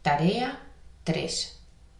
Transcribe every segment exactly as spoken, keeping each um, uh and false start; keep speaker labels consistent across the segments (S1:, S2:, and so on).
S1: Tarea tres.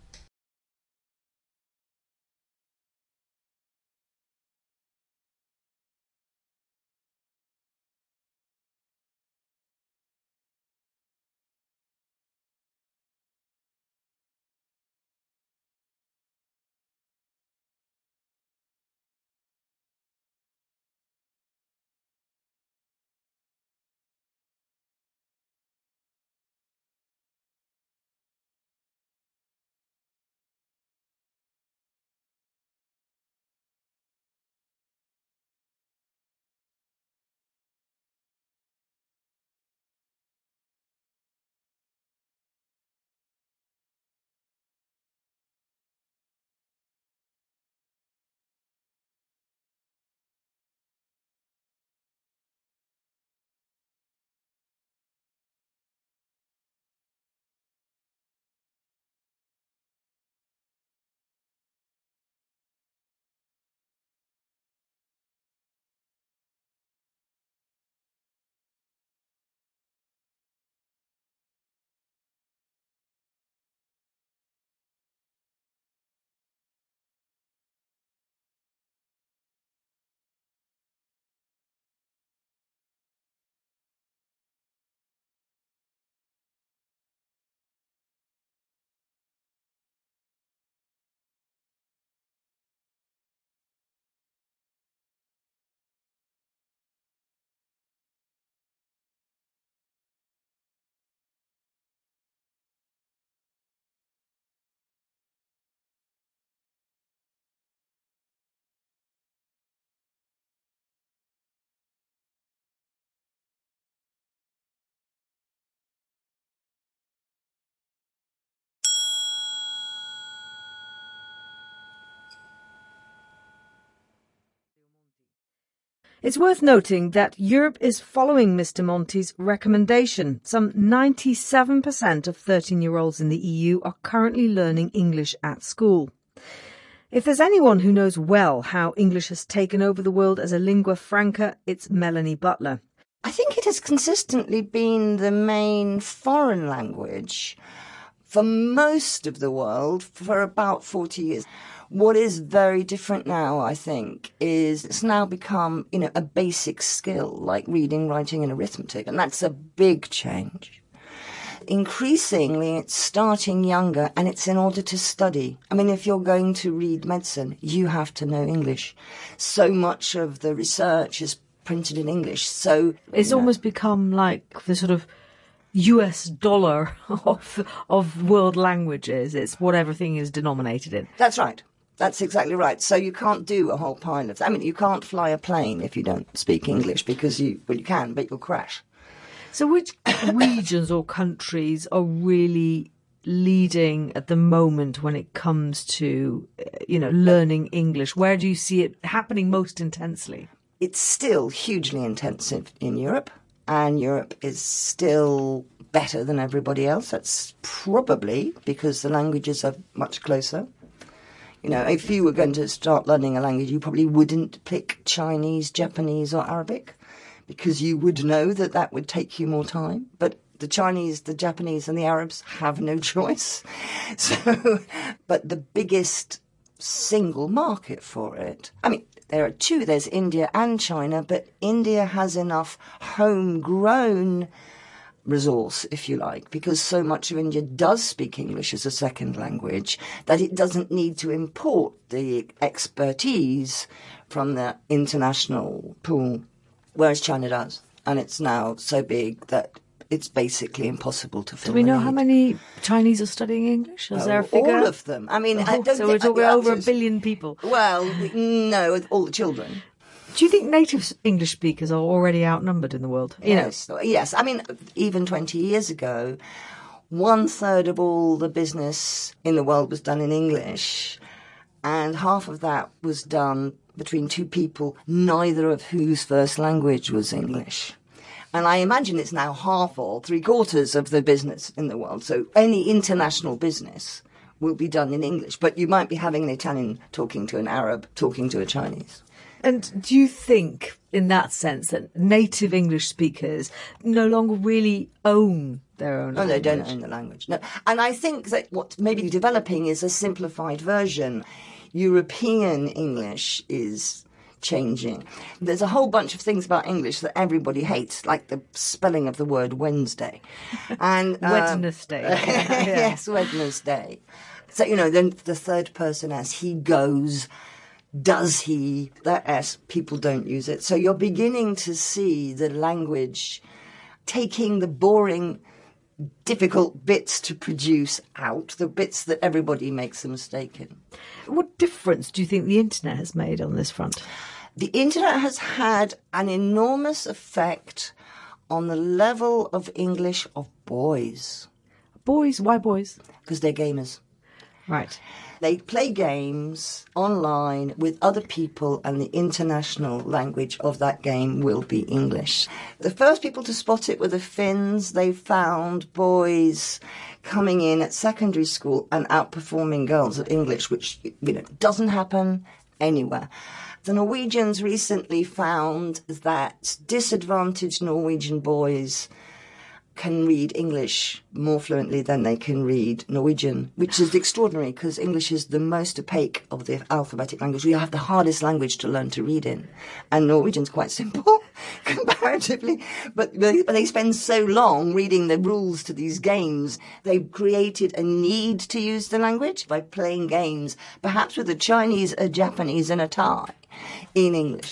S2: It's worth noting that Europe is following Mister Monti's recommendation. Some ninety-seven percent of thirteen-year-olds in the E U are currently learning English at school. If there's anyone who knows well how English has taken over the world as a lingua franca, it's Melanie Butler.
S3: I think it has consistently been the main foreign language for most of the world for about forty years. What is very different now, I think, is it's now become, you know, a basic skill like reading, writing and arithmetic, and that's a big change. Increasingly, it's starting younger, and it's in order to study. I mean, if you're going to read medicine, you have to know English. So much of the research is printed in English, so...
S2: It's
S3: know,
S2: almost become like the sort of U S dollar of, of world languages. It's what everything is denominated in.
S3: That's right. That's exactly right. So you can't do a whole pile of... I mean, you can't fly a plane if you don't speak English because you... Well, you can, but you'll crash.
S2: So which regions or countries are really leading at the moment when it comes to, you know, learning English? Where do you see it happening most intensely?
S3: It's still hugely intensive in Europe, and Europe is still better than everybody else. That's probably because the languages are much closer. You know, if you were going to start learning a language, you probably wouldn't pick Chinese, Japanese or Arabic because you would know that that would take you more time. But the Chinese, the Japanese and the Arabs have no choice. So, but the biggest single market for it, I mean, there are two. There's India and China, but India has enough homegrown resource, if you like, because so much of India does speak English as a second language that it doesn't need to import the expertise from the international pool, whereas China does. And it's now so big that it's basically impossible to fill.
S2: Do we know
S3: the
S2: how
S3: need.
S2: many Chinese are studying English? Is
S3: Oh,
S2: there a figure?
S3: all of them. I mean,
S2: oh,
S3: I don't
S2: so we're
S3: think,
S2: talking
S3: I,
S2: over a
S3: just,
S2: billion people.
S3: Well, no, all the children.
S2: Do you think native English speakers are already outnumbered in the world? You
S3: Yes, know? yes. I mean, even twenty years ago, one third of all the business in the world was done in English, and half of that was done between two people, neither of whose first language was English. And I imagine it's now half or three quarters of the business in the world. So any international business will be done in English. But you might be having an Italian talking to an Arab talking to a Chinese.
S2: And do you think, in that sense, that native English speakers no longer really own their own
S3: no,
S2: language?
S3: No, they don't own the language. No. And I think that what may be developing is a simplified version. European English is changing. There's a whole bunch of things about English that everybody hates, like the spelling of the word Wednesday. And uh,
S2: Wednesday. Yeah.
S3: Yes, Wednesday. So, you know, then the third person as he goes, does he, that S, people don't use it. So you're beginning to see the language taking the boring, difficult bits to produce out, the bits that everybody makes a mistake in.
S2: What difference do you think the internet has made on this front?
S3: The internet has had an enormous effect on the level of English of boys.
S2: Boys? Why boys?
S3: Because they're gamers.
S2: Right.
S3: They play games online with other people, and the international language of that game will be English. The first people to spot it were the Finns. They found boys coming in at secondary school and outperforming girls at English, which, you know, doesn't happen anywhere. The Norwegians recently found that disadvantaged Norwegian boys can read English more fluently than they can read Norwegian, which is extraordinary because English is the most opaque of the alphabetic language. We have the hardest language to learn to read in. And Norwegian's quite simple, comparatively. But they, but they spend so long reading the rules to these games, they've created a need to use the language by playing games, perhaps with a Chinese, a Japanese and a Thai in English.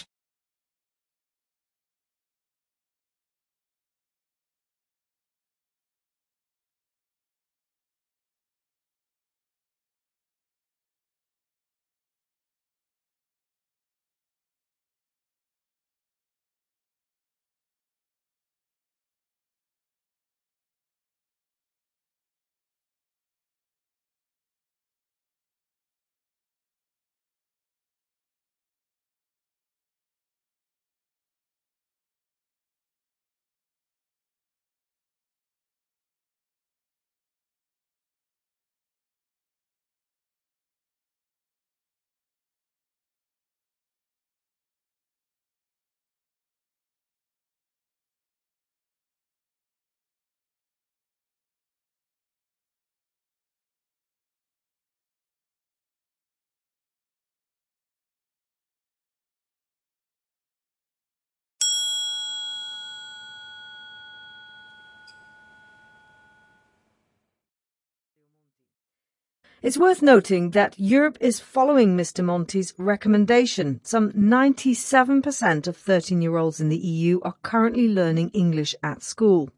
S2: It's worth noting that Europe is following Mister Monti's recommendation. Some ninety-seven percent of thirteen-year-olds in the E U are currently learning English at school.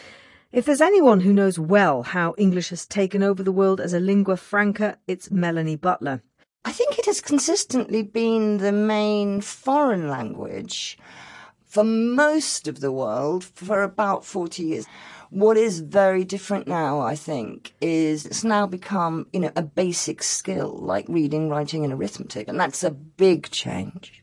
S2: If there's anyone who knows well how English has taken over the world as a lingua franca, it's Melanie Butler.
S3: I think it has consistently been the main foreign language for most of the world for about forty years. What is very different now, I think, is it's now become, you know, a basic skill like reading, writing and arithmetic, and that's a big change.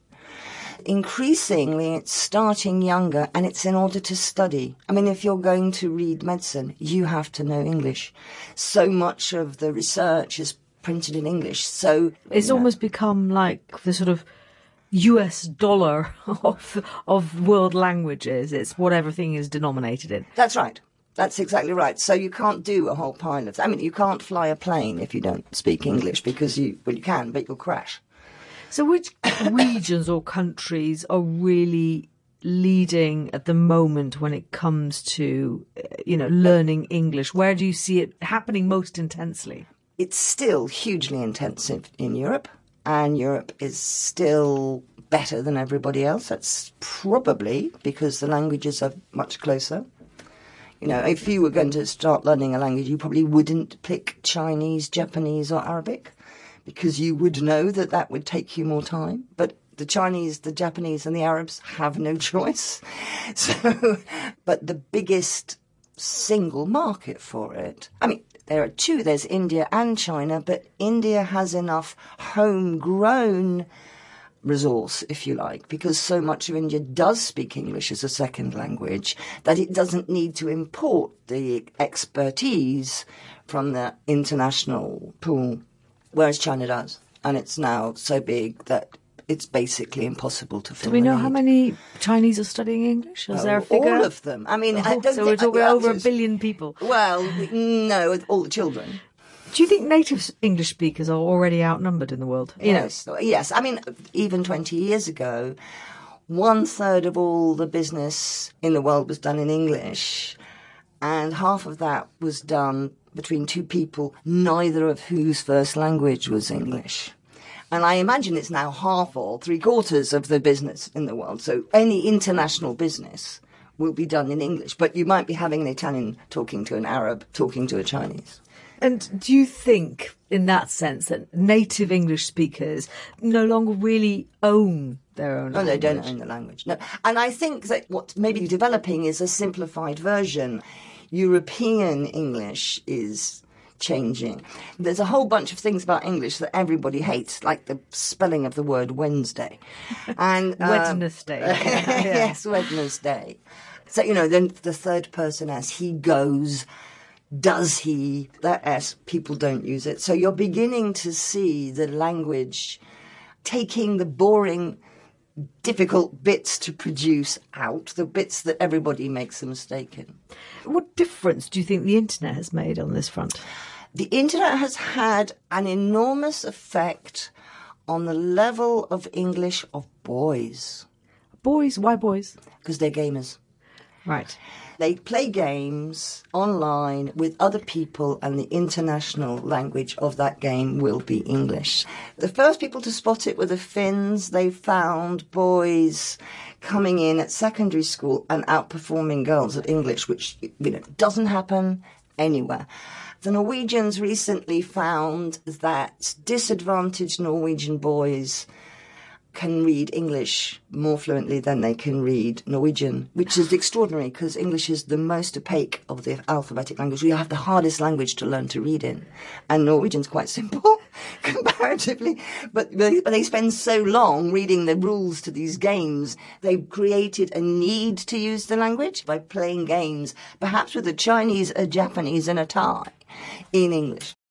S3: Increasingly, it's starting younger, and it's in order to study. I mean, if you're going to read medicine, you have to know English. So much of the research is printed in English, so...
S2: It's
S3: you know,
S2: almost become like the sort of U S dollar of, of world languages. It's what everything is denominated in.
S3: That's right. That's exactly right. So you can't do a whole pile of... I mean, you can't fly a plane if you don't speak English because you... Well, you can, but you'll crash.
S2: So which regions or countries are really leading at the moment when it comes to, you know, learning English? Where do you see it happening most intensely?
S3: It's still hugely intensive in Europe, and Europe is still better than everybody else. That's probably because the languages are much closer. You know, if you were going to start learning a language, you probably wouldn't pick Chinese, Japanese or Arabic because you would know that that would take you more time. But the Chinese, the Japanese and the Arabs have no choice. So, but the biggest single market for it, I mean, there are two, there's India and China, but India has enough homegrown resource, if you like, because so much of India does speak English as a second language that it doesn't need to import the expertise from the international pool, whereas China does. And it's now so big that it's basically impossible to fill.
S2: Do we
S3: the
S2: know
S3: need.
S2: how many Chinese are studying English? Is
S3: Oh,
S2: there a figure?
S3: all of them. I mean,
S2: Oh,
S3: I don't
S2: so we're
S3: think-
S2: talking
S3: I- I-
S2: over a billion people.
S3: Well, no, all the children.
S2: Do you think native English speakers are already outnumbered in the world? You know,
S3: Yes, yes. I mean, even twenty years ago, one third of all the business in the world was done in English, and half of that was done between two people, neither of whose first language was English. And I imagine it's now half or three quarters of the business in the world. So any international business will be done in English, but you might be having an Italian talking to an Arab talking to a Chinese.
S2: and do you think, in that sense, that native English speakers no longer really own their own
S3: No,
S2: language?
S3: they don't own the language. No. And I think that what may be developing is a simplified version. European English is changing. There's a whole bunch of things about English that everybody hates, like the spelling of the word Wednesday. And um,
S2: Wednesday. Yeah.
S3: Yes, Wednesday. So, you know, then the third person as he goes, does he, that S, people don't use it. So you're beginning to see the language taking the boring, difficult bits to produce out, the bits that everybody makes a mistake in.
S2: What difference do you think the internet has made on this front?
S3: The internet has had an enormous effect on the level of English of boys,
S2: Boys, why boys?
S3: because they're gamers.
S2: Right.
S3: They play games online with other people, and the international language of that game will be English. The first people to spot it were the Finns. They found boys coming in at secondary school and outperforming girls at English, which, you know, doesn't happen anywhere. The Norwegians recently found that disadvantaged Norwegian boys can read English more fluently than they can read Norwegian, which is extraordinary because English is the most opaque of the alphabetic language. You have the hardest language to learn to read in. And Norwegian's quite simple, comparatively. But they, but they spend so long reading the rules to these games, they've created a need to use the language by playing games, perhaps with a Chinese, a Japanese and a Thai, in English.